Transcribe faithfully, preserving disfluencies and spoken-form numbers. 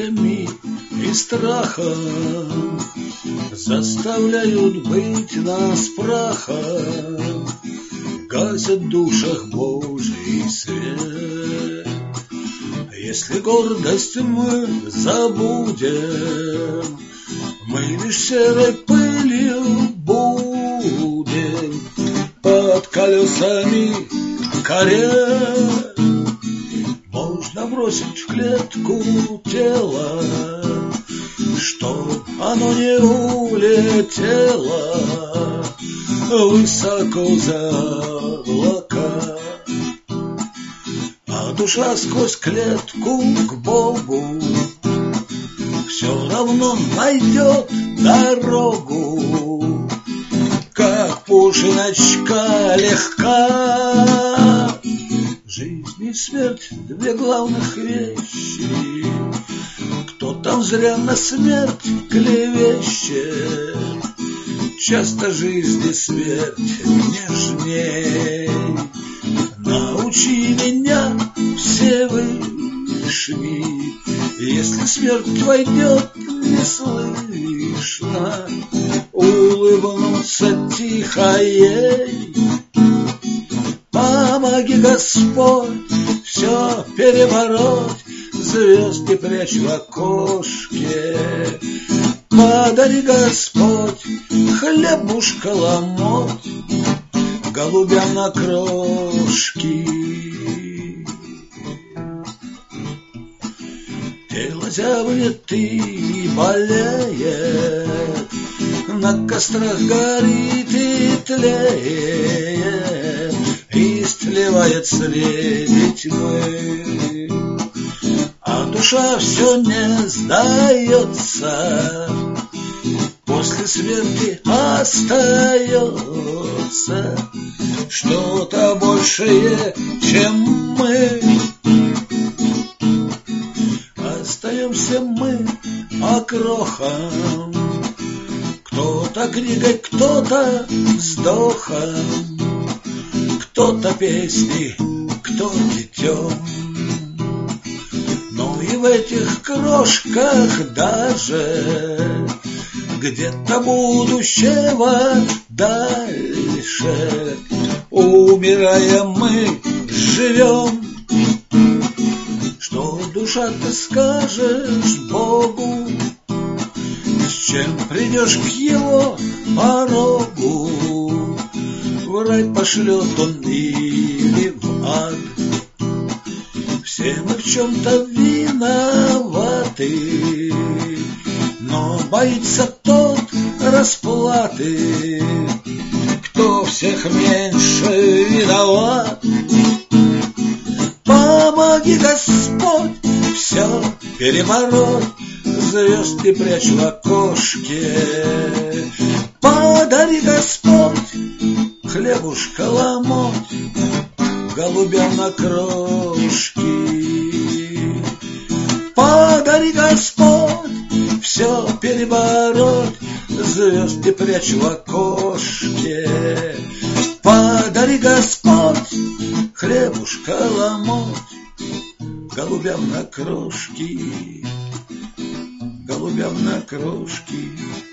иллюзиями и страхом заставляют быть нас прахом, гасят в душах Божий свет. Если гордость мы забудем, мы лишь серой пылью будем под колесами карет. Можно бросить в клетку тело, чтоб оно не улетело высоко за облака. А душа сквозь клетку к Богу все равно найдет дорогу, как пушиночка легка. Жизнь и смерть — две главных вещи. Кто там зря на смерть клевещет? Часто жизнь и смерть нежней. Научи меня, Всевышний, если смерть войдет неслышно, улыбнуться тихо ей. Помоги, Господь, все перебороть, звезды прячь в окошке. Подари, Господь, хлебушка ломоть голубям на крошки. Тело зябнет и болеет, на кострах горит и тлеет, истлевает среди тьмы, а душа все не сдается, после смерти остается что-то большее, чем мы. Остаемся мы окрохом, кто-то книгой, кто-то вздохом, кто-то песней, кто детем. Но и в этих крошках даже где-то будущего дальше, умирая, мы живем. Что, душа, ты скажешь Богу, с чем придешь к его порогу? В рай пошлет он или в ад? Все мы в чем-то виноваты, но боится тот расплаты, кто всех меньше виноват. Помоги, Господь, все перебороть, звезды прячь в окошке. Подари, Господь, хлебушка ломоть голубям на крошки. Подари, Господь, все перебороть, звезды прячь в окошке. Подари, Господь, хлебушка ломоть голубям на крошки, голубям на крошки.